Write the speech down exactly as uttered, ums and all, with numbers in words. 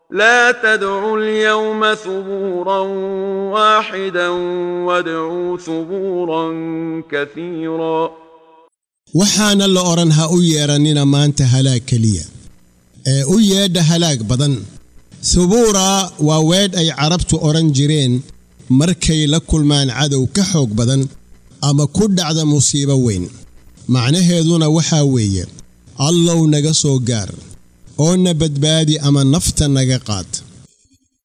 لا تدعوا اليوم ثبورا واحدا وادعوا ثبورا كثيرا waxaana la oran ha u yeeranina maanta halaag kaliya ee u yeedha halaag badan thubuura waa weed ay carabtu oran jireen markay la kulmaan cadow ka xoog badan ama ku dhacda musiibo weyn macnaheeduna waxa weeye allow naga soo gaar oo na badbaadi ama nafta naga qaad